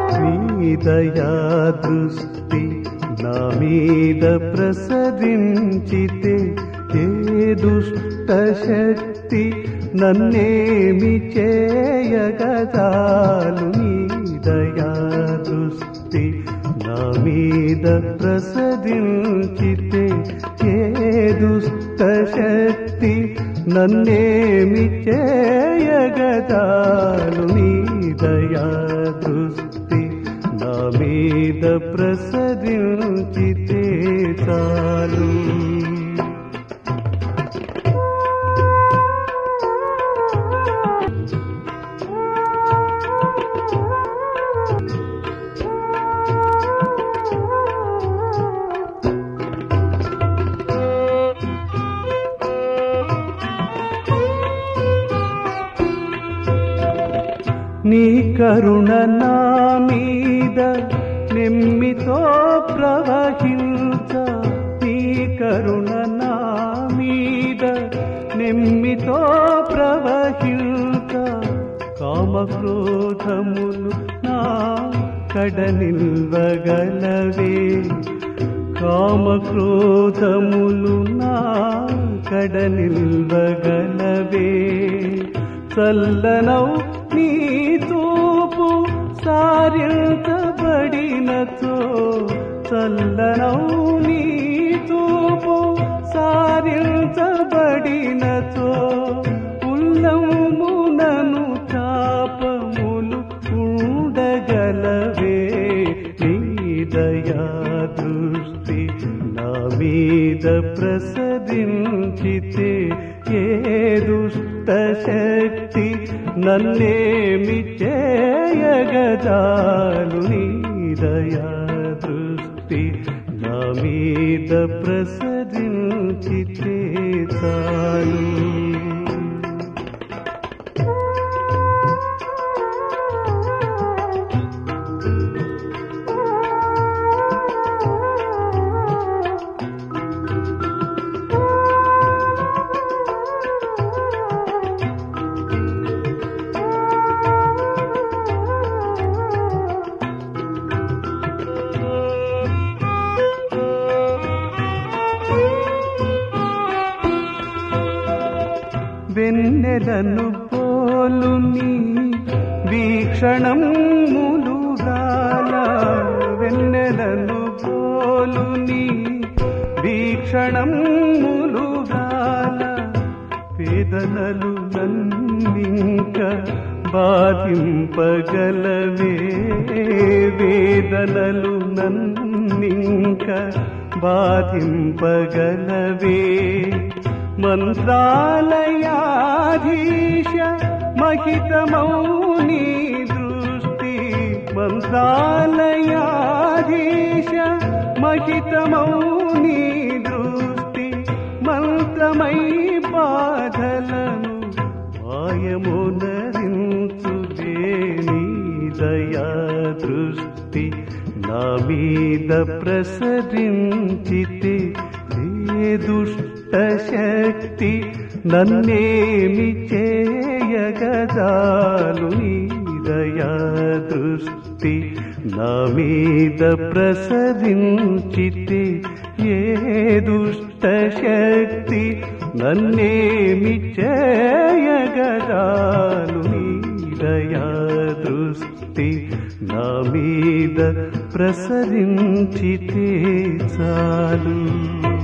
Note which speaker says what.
Speaker 1: నీ దయా దృష్టి నా మీద ప్రసరించితే ఏ దుష్ట శక్తి నన్నేమి చేయగదాలు. నీ దయా దృష్టి నా మీద ప్రసరించితే ఏ దుష్ట శక్తి నన్నేమి చేయగదాలు. నీ దయా దృష్టి నా మీద ప్రసరించితే చాలు. నీ కరుణ నా మీద నెమ్మితో ప్రవహించ. నీ కరుణ నా మీద నెమ్మితో ప్రవహించ. కామక్రోధములు నా కడ నిల్వగలవే. కామక్రోధములు నా కడ నిల్వగలవే. చల్లనౌ నీ తూపు సారించబడినతో. చల్లనౌ నీ తూపు సారించబడినతో. ఉల్లమునను తాపములు ఉండగలవే. నీ దయా దృష్టి నా మీద ప్రసరించితే ఏ దుష్ట శక్తి నన్నేమి చేయగదాలు. నీ దయా దృష్టి నా మీద ప్రసరించితే చాలు. వెన్నెలను పోలు నీ వీక్షణములుగాల. వెన్నెలను పోలు నీ వీక్షణములుగాల. వేదనలు నన్నింక బాధింపగలవే. వేదనలు నన్నింక బాధింపగలవే. మంత్రాలయాధీశ మహితమౌ నీ దృష్టి. మంత్రాలయాధీశ మహితమౌ నీ దృష్టి. మంత్రమై బాధలను మాయమునరించుదే. నీ దయా దృష్టి నా మీద ప్రసరించితే ఏ దుష్ట శక్తి నన్నేమి చేయగదాలు. నీ దయా దృష్టి నా మీద ప్రసరించితే ఏ దుష్ట శక్తి నన్నేమి చేయగదాలు. నీ దయా దృష్టి నా మీద ప్రసరించితే చాలు.